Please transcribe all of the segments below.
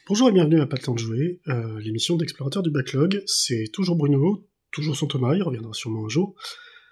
Bonjour et bienvenue à Pas le temps de jouer, l'émission d'explorateur du backlog. C'est toujours Bruno, toujours sans Thomas, il reviendra sûrement un jour.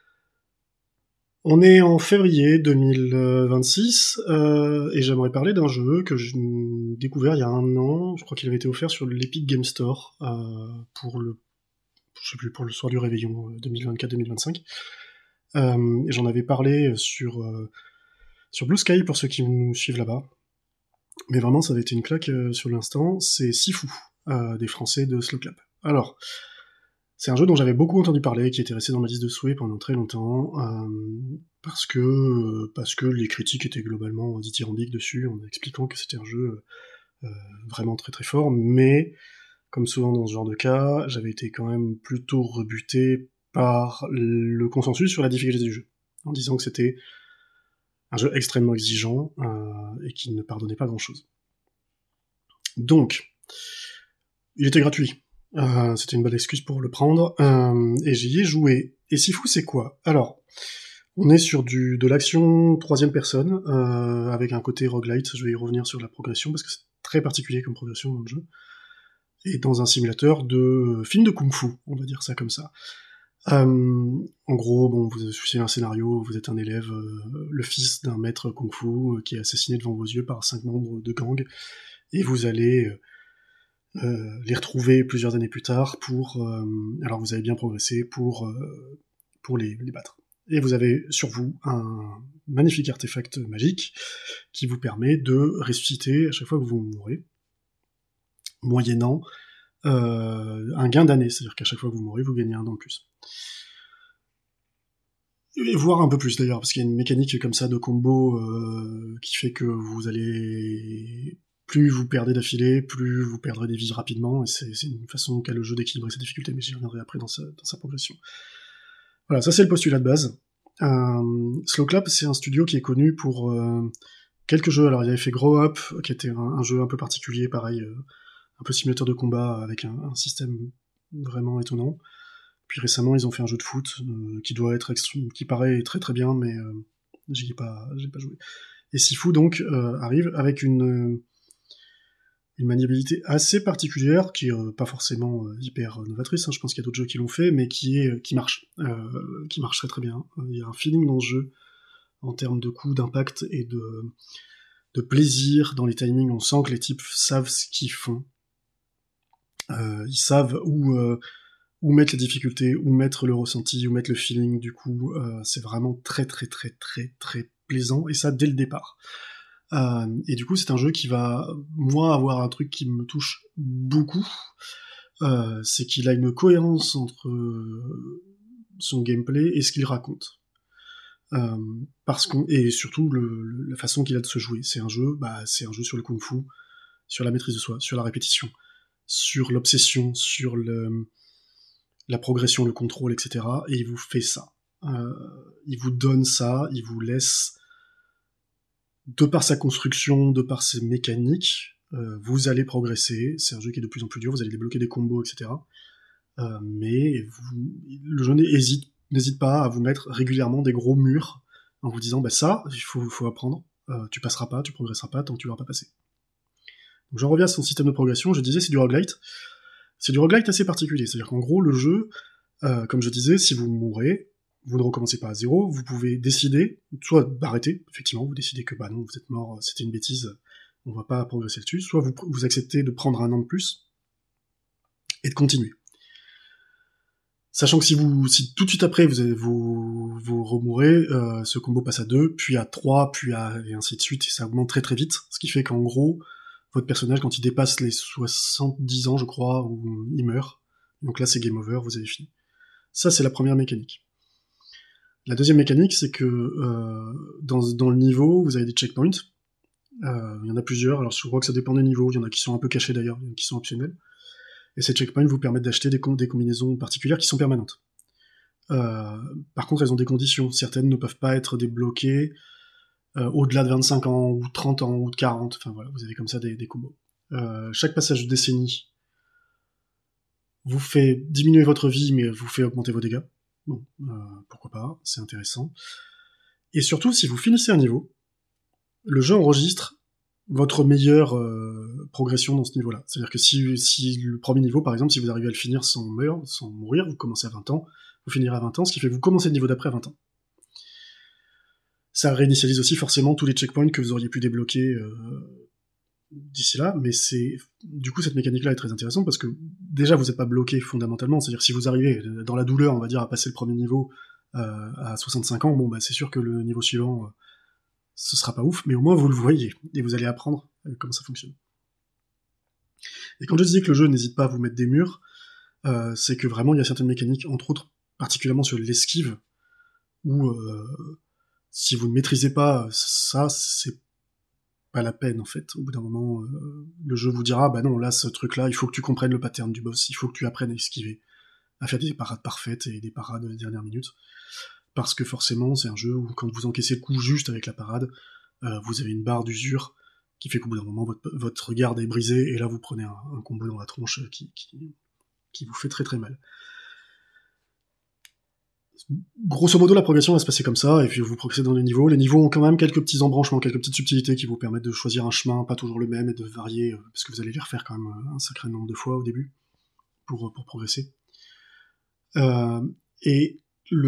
On est en février 2026, et j'aimerais parler d'un jeu que j'ai découvert il y a un an. Je crois qu'il avait été offert sur l'Epic Game Store, pour le soir du réveillon 2024-2025. Et j'en avais parlé sur Blue Sky pour ceux qui nous suivent là-bas. Mais vraiment, ça avait été une claque sur l'instant. C'est Sifu, des Français de Slow Clap. Alors, c'est un jeu dont j'avais beaucoup entendu parler, qui était resté dans ma liste de souhaits pendant très longtemps, parce que les critiques étaient globalement dithyrambiques dessus, en expliquant que c'était un jeu vraiment très très fort, mais, comme souvent dans ce genre de cas, j'avais été quand même plutôt rebuté par le consensus sur la difficulté du jeu, en disant que c'était un jeu extrêmement exigeant, et qui ne pardonnait pas grand-chose. Donc, il était gratuit. C'était une bonne excuse pour le prendre, et j'y ai joué. Et Sifu, c'est quoi? Alors, on est sur de l'action troisième personne, avec un côté roguelite. Je vais y revenir sur la progression, parce que c'est très particulier comme progression dans le jeu. Et dans un simulateur de film de kung-fu, on va dire ça comme ça. En gros, bon, vous suivez un scénario, vous êtes un élève, le fils d'un maître kung-fu, qui est assassiné devant vos yeux par 5 membres de gang, et vous allez les retrouver plusieurs années plus tard alors vous avez bien progressé pour les battre. Et vous avez sur vous un magnifique artefact magique qui vous permet de ressusciter à chaque fois que vous mourrez, moyennant un gain d'années, c'est-à-dire qu'à chaque fois que vous mourrez, vous gagnez un an de plus. Et voire un peu plus d'ailleurs, parce qu'il y a une mécanique comme ça de combo qui fait que vous allez... Plus vous perdez d'affilée, plus vous perdrez des vies rapidement, et c'est une façon qu'a le jeu d'équilibrer sa difficulté, mais j'y reviendrai après dans sa progression. Voilà, ça c'est le postulat de base. Slow Clap, c'est un studio qui est connu pour quelques jeux. Alors il avait fait Grow Up, qui était un jeu un peu particulier, pareil, un peu simulateur de combat, avec un système vraiment étonnant. Puis récemment, ils ont fait un jeu de foot, qui paraît très très bien, mais j'ai pas joué. Et Sifu, donc, arrive avec une maniabilité assez particulière, qui est pas forcément hyper novatrice, hein, je pense qu'il y a d'autres jeux qui l'ont fait, mais qui marche très très bien. Il y a un feeling dans ce jeu, en termes de coups, d'impact et de plaisir dans les timings. On sent que les types savent ce qu'ils font. Ils savent où mettre les difficultés, où mettre le ressenti, où mettre le feeling, du coup, c'est vraiment très très très très très plaisant, et ça dès le départ. Et du coup, c'est un jeu qui va, moi, avoir un truc qui me touche beaucoup, c'est qu'il a une cohérence entre son gameplay et ce qu'il raconte. Et surtout la façon qu'il a de se jouer. C'est un jeu sur le kung-fu, sur la maîtrise de soi, sur la répétition, sur l'obsession, sur la progression, le contrôle, etc. Et il vous fait ça. Il vous donne ça, il vous laisse, de par sa construction, de par ses mécaniques, vous allez progresser. C'est un jeu qui est de plus en plus dur, vous allez débloquer des combos, etc. Mais le jeu n'hésite pas à vous mettre régulièrement des gros murs, en vous disant, bah ça, il faut apprendre, tu passeras pas, tu progresseras pas tant que tu l'auras pas passé. Donc j'en reviens à son système de progression, je disais, c'est du roguelite. C'est du roguelite assez particulier, c'est-à-dire qu'en gros, le jeu, comme je disais, si vous mourrez, vous ne recommencez pas à zéro, vous pouvez décider, soit d'arrêter, effectivement, vous décidez que bah non, vous êtes mort, c'était une bêtise, on va pas progresser dessus, soit vous acceptez de prendre un an de plus, et de continuer. Sachant que si tout de suite après vous remourrez, ce combo passe à 2, puis à 3, et ainsi de suite, et ça augmente très très vite, ce qui fait qu'en gros, votre personnage, quand il dépasse les 70 ans, je crois, il meurt. Donc là, c'est game over, vous avez fini. Ça, c'est la première mécanique. La deuxième mécanique, c'est que dans le niveau, vous avez des checkpoints. Il y en a plusieurs, alors je crois que ça dépend des niveaux, il y en a qui sont un peu cachés d'ailleurs, il y en a qui sont optionnels. Et ces checkpoints vous permettent d'acheter des combinaisons particulières qui sont permanentes. Par contre, elles ont des conditions. Certaines ne peuvent pas être débloquées au-delà de 25 ans, ou 30 ans, ou de 40, enfin voilà, vous avez comme ça des combos. Chaque passage de décennie vous fait diminuer votre vie, mais vous fait augmenter vos dégâts. Bon, pourquoi pas, c'est intéressant. Et surtout, si vous finissez un niveau, le jeu enregistre votre meilleure progression dans ce niveau-là. C'est-à-dire que si le premier niveau, par exemple, si vous arrivez à le finir sans mourir, vous commencez à 20 ans, vous finirez à 20 ans, ce qui fait que vous commencez le niveau d'après à 20 ans. Ça réinitialise aussi forcément tous les checkpoints que vous auriez pu débloquer d'ici là, mais du coup cette mécanique-là est très intéressante parce que déjà vous n'êtes pas bloqué fondamentalement, c'est-à-dire que si vous arrivez dans la douleur, on va dire, à passer le premier niveau à 65 ans, bon bah c'est sûr que le niveau suivant ce sera pas ouf, mais au moins vous le voyez et vous allez apprendre comment ça fonctionne. Et quand je disais que le jeu n'hésite pas à vous mettre des murs, c'est que vraiment il y a certaines mécaniques, entre autres particulièrement sur l'esquive, où si vous ne maîtrisez pas ça, c'est pas la peine en fait. Au bout d'un moment, le jeu vous dira bah non, là ce truc-là, il faut que tu comprennes le pattern du boss, il faut que tu apprennes à esquiver, à faire des parades parfaites et des parades de dernière minute, parce que forcément c'est un jeu où quand vous encaissez le coup juste avec la parade, vous avez une barre d'usure qui fait qu'au bout d'un moment votre garde est brisée et là vous prenez un combo dans la tronche qui vous fait très très mal. Grosso modo, la progression va se passer comme ça, et puis vous progressez dans les niveaux. Les niveaux ont quand même quelques petits embranchements, quelques petites subtilités qui vous permettent de choisir un chemin, pas toujours le même, et de varier, parce que vous allez les refaire quand même un sacré nombre de fois au début, pour progresser. Et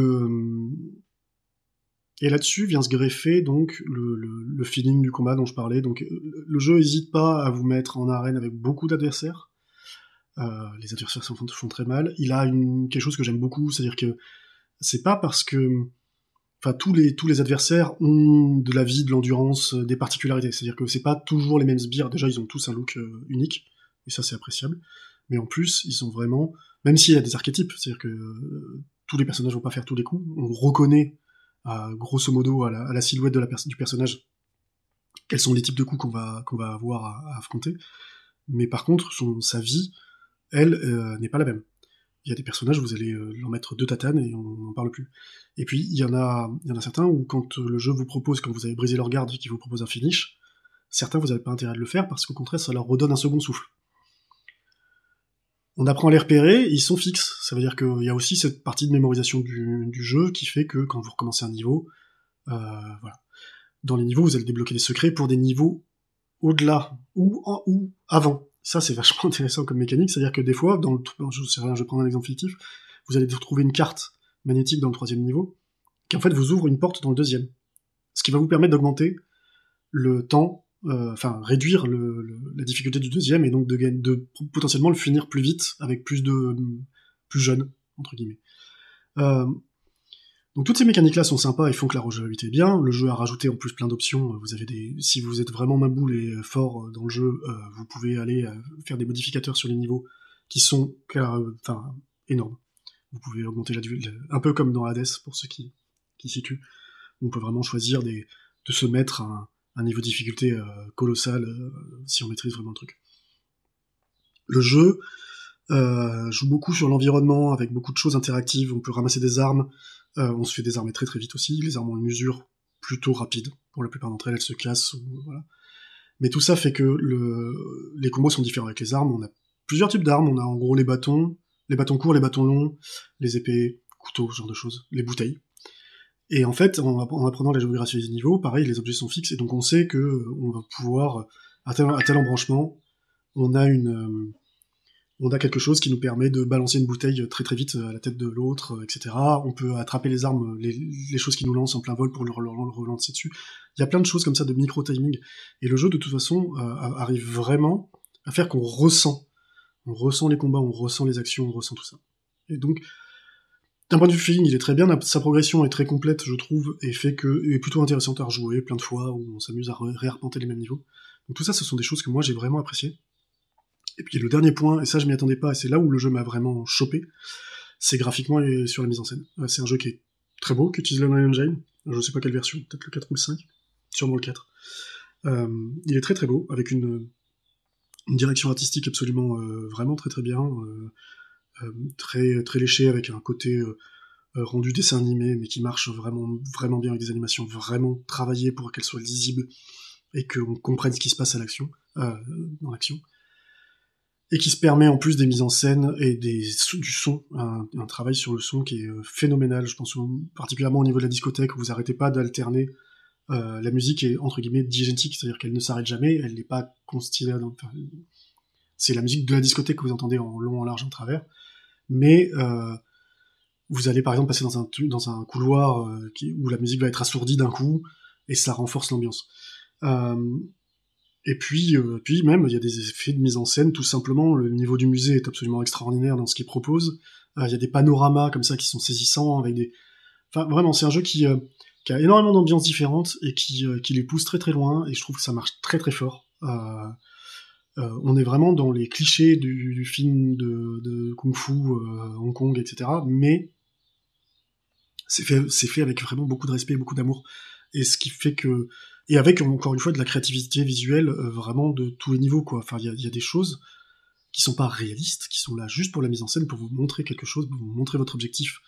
là-dessus vient se greffer donc le feeling du combat dont je parlais. Donc le jeu n'hésite pas à vous mettre en arène avec beaucoup d'adversaires. Les adversaires font très mal. Il a quelque chose que j'aime beaucoup, c'est-à-dire que c'est pas parce que tous les adversaires ont de la vie, de l'endurance, des particularités. C'est-à-dire que c'est pas toujours les mêmes sbires. Déjà, ils ont tous un look unique, et ça, c'est appréciable. Mais en plus, ils sont vraiment... Même s'il y a des archétypes, c'est-à-dire que tous les personnages vont pas faire tous les coups, on reconnaît, grosso modo, à la silhouette du personnage, quels sont les types de coups qu'on va avoir à affronter. Mais par contre, sa vie, elle, n'est pas la même. Il y a des personnages, vous allez leur mettre 2 tatanes et on n'en parle plus. Et puis, il y en a certains où, quand le jeu vous propose, quand vous avez brisé leur garde et qu'il vous propose un finish, certains, vous n'avez pas intérêt de le faire parce qu'au contraire, ça leur redonne un second souffle. On apprend à les repérer, ils sont fixes. Ça veut dire qu'il y a aussi cette partie de mémorisation du jeu qui fait que quand vous recommencez un niveau, voilà. Dans les niveaux, vous allez débloquer des secrets pour des niveaux au-delà ou avant. Ça, c'est vachement intéressant comme mécanique, c'est-à-dire que des fois, je vais prendre un exemple fictif, vous allez retrouver une carte magnétique dans le 3e niveau, qui en fait vous ouvre une porte dans le 2e. Ce qui va vous permettre d'augmenter le temps, réduire la difficulté du 2e, et donc de potentiellement le finir plus vite, avec plus jeune, entre guillemets. Donc toutes ces mécaniques-là sont sympas et font que la rejouabilité est bien. Le jeu a rajouté en plus plein d'options. Si vous êtes vraiment maboule et fort dans le jeu, vous pouvez aller faire des modificateurs sur les niveaux qui sont énormes. Vous pouvez augmenter un peu comme dans Hades, pour ceux qui situent. On peut vraiment choisir de se mettre un niveau de difficulté colossal si on maîtrise vraiment le truc. Le jeu joue beaucoup sur l'environnement, avec beaucoup de choses interactives. On peut ramasser des armes, on se fait désarmer très très vite aussi. Les armes ont une usure plutôt rapide. Pour la plupart d'entre elles se cassent, voilà. Mais tout ça fait que les combos sont différents avec les armes. On a plusieurs types d'armes. On a en gros les bâtons courts, les bâtons longs, les épées, couteaux, ce genre de choses, les bouteilles. Et en fait, en apprenant la géographie des niveaux, pareil, les objets sont fixes, et donc on sait que on va pouvoir, à tel embranchement, on a quelque chose qui nous permet de balancer une bouteille très très vite à la tête de l'autre, etc. On peut attraper les armes, les choses qui nous lancent en plein vol pour le relancer dessus. Il y a plein de choses comme ça de micro-timing. Et le jeu, de toute façon, arrive vraiment à faire qu'on ressent. On ressent les combats, on ressent les actions, on ressent tout ça. Et donc, d'un point de vue feeling, il est très bien. Sa progression est très complète, je trouve, et est plutôt intéressante à rejouer plein de fois, où on s'amuse à réarpenter les mêmes niveaux. Donc tout ça, ce sont des choses que moi j'ai vraiment appréciées. Et puis le dernier point, et ça je m'y attendais pas, et c'est là où le jeu m'a vraiment chopé, c'est graphiquement et sur la mise en scène. C'est un jeu qui est très beau, qui utilise l'Unreal Engine, je sais pas quelle version, peut-être le 4 ou le 5, sûrement le 4. Il est très très beau, avec une direction artistique absolument vraiment très très bien, très, très léché, avec un côté rendu dessin animé, mais qui marche vraiment, vraiment bien, avec des animations vraiment travaillées pour qu'elles soient lisibles, et qu'on comprenne ce qui se passe dans l'action. Et qui se permet en plus des mises en scène et du son, un travail sur le son qui est phénoménal. Je pense particulièrement au niveau de la discothèque, où vous arrêtez pas d'alterner La musique est entre guillemets diégétique, c'est-à-dire qu'elle ne s'arrête jamais, elle n'est pas consternée. C'est la musique de la discothèque que vous entendez en long, en large, en travers. Mais vous allez par exemple passer dans un couloir où la musique va être assourdie d'un coup, et ça renforce l'ambiance. Et puis même, il y a des effets de mise en scène, tout simplement. Le niveau du musée est absolument extraordinaire dans ce qu'il propose. Il y a des panoramas comme ça qui sont saisissants, avec des... Enfin, vraiment, c'est un jeu qui a énormément d'ambiances différentes et qui les pousse très très loin, et je trouve que ça marche très très fort. On est vraiment dans les clichés du film de Kung-Fu, Hong Kong, etc. Mais c'est fait avec vraiment beaucoup de respect et beaucoup d'amour. Et ce qui fait que... Et avec, encore une fois, de la créativité visuelle vraiment de tous les niveaux, quoi. Enfin, il y a des choses qui sont pas réalistes, qui sont là juste pour la mise en scène, pour vous montrer quelque chose, pour vous montrer votre objectif.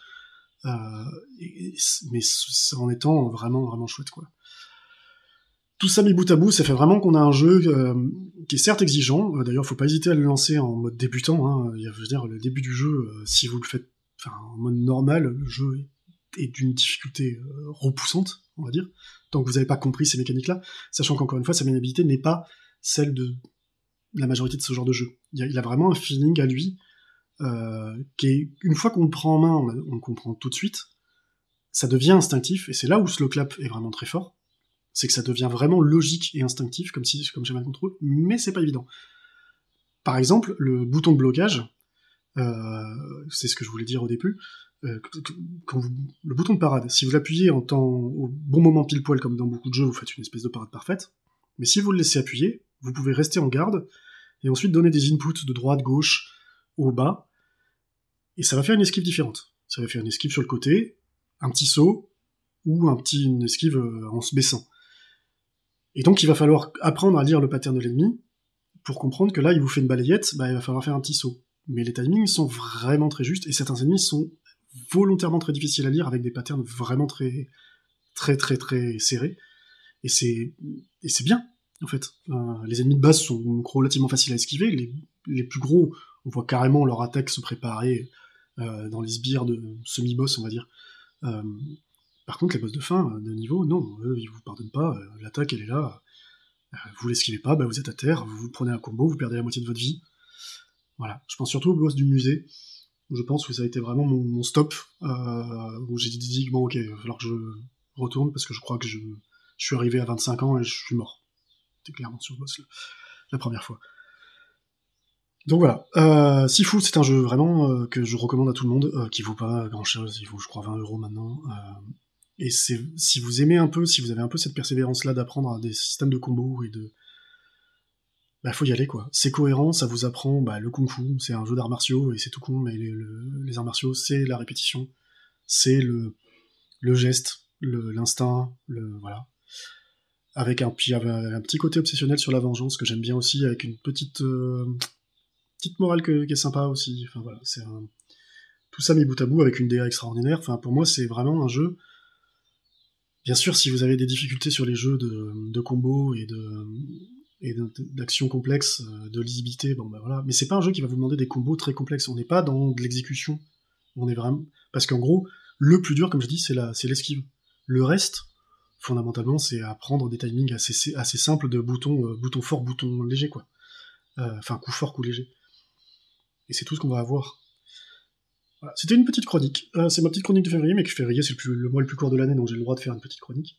Mais en étant vraiment, vraiment chouette, quoi. Tout ça mis bout à bout, ça fait vraiment qu'on a un jeu qui est certes exigeant. D'ailleurs, faut pas hésiter à le lancer en mode débutant. Hein. Je veux dire, le début du jeu, si vous le faites en mode normal, le jeu est d'une difficulté repoussante, on va dire, tant que vous n'avez pas compris ces mécaniques-là, sachant qu'encore une fois, sa maniabilité n'est pas celle de la majorité de ce genre de jeu. Il a vraiment un feeling à lui, qui est, une fois qu'on le prend en main, on le comprend tout de suite, ça devient instinctif, et c'est là où Slow Clap est vraiment très fort, c'est que ça devient vraiment logique et instinctif, comme j'aime le contrôle, mais c'est pas évident. Par exemple, le bouton de blocage, c'est ce que je voulais dire au début, le bouton de parade, si vous l'appuyez au bon moment pile poil, comme dans beaucoup de jeux, vous faites une espèce de parade parfaite, mais si vous le laissez appuyer, vous pouvez rester en garde, et ensuite donner des inputs de droite, gauche, au bas, et ça va faire une esquive différente. Ça va faire une esquive sur le côté, un petit saut, ou une esquive en se baissant. Et donc il va falloir apprendre à lire le pattern de l'ennemi, pour comprendre que là, il vous fait une balayette, il va falloir faire un petit saut. Mais les timings sont vraiment très justes, et certains ennemis sont volontairement très difficiles à lire, avec des patterns vraiment très, très, très, très serrés. Et c'est bien, en fait. Les ennemis de base sont relativement faciles à esquiver, les plus gros, on voit carrément leur attaque se préparer dans les sbires de semi-boss, on va dire. Par contre, les boss de fin, de niveau, non, eux, ils vous pardonnent pas, l'attaque, elle est là, vous l'esquivez pas, vous êtes à terre, vous prenez un combo, vous perdez la moitié de votre vie. Voilà, je pense surtout au boss du musée, où je pense que ça a été vraiment mon stop, où j'ai dit, bon ok, il va falloir que je retourne, parce que je crois que je suis arrivé à 25 ans et je suis mort. C'était clairement sur ce boss, la première fois. Donc voilà, Sifu, c'est un jeu vraiment que je recommande à tout le monde, qui vaut pas grand-chose, il vaut je crois 20€ maintenant, et si vous aimez un peu, si vous avez un peu cette persévérance-là d'apprendre des systèmes de combos et de... faut y aller, quoi. C'est cohérent, ça vous apprend le kung-fu, c'est un jeu d'arts martiaux, et c'est tout con, mais les arts martiaux, c'est la répétition, c'est le geste, l'instinct, voilà. Avec un petit côté obsessionnel sur la vengeance, que j'aime bien aussi, avec une petite morale qui est sympa aussi. Enfin voilà, tout ça mis bout à bout avec une DA extraordinaire. Enfin, pour moi, c'est vraiment un jeu... Bien sûr, si vous avez des difficultés sur les jeux de combos et d'action complexe, de lisibilité, voilà. Mais c'est pas un jeu qui va vous demander des combos très complexes. On n'est pas dans de l'exécution. On est vraiment... Parce qu'en gros, le plus dur, comme je dis, c'est l'esquive. Le reste, fondamentalement, c'est apprendre des timings assez simples de bouton fort, bouton léger, quoi. Enfin, coup fort, coup léger. Et c'est tout ce qu'on va avoir. Voilà. C'était une petite chronique. C'est ma petite chronique de février, mais que février, c'est le mois le plus court de l'année, donc j'ai le droit de faire une petite chronique.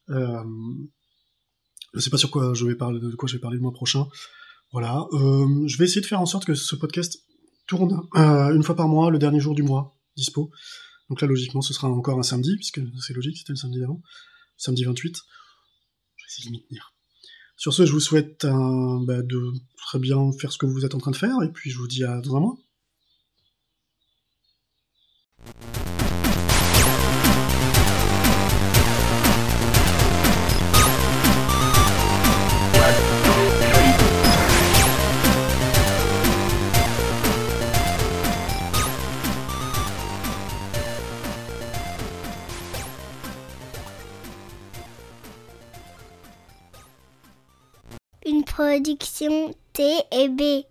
Je sais pas de quoi je vais parler le mois prochain. Voilà. Je vais essayer de faire en sorte que ce podcast tourne une fois par mois, le dernier jour du mois, dispo. Donc là, logiquement, ce sera encore un samedi, puisque c'est logique, c'était le samedi d'avant. Samedi 28. Je vais essayer de m'y tenir. Sur ce, je vous souhaite de très bien faire ce que vous êtes en train de faire, et puis je vous dis à dans un mois. Une production T&B.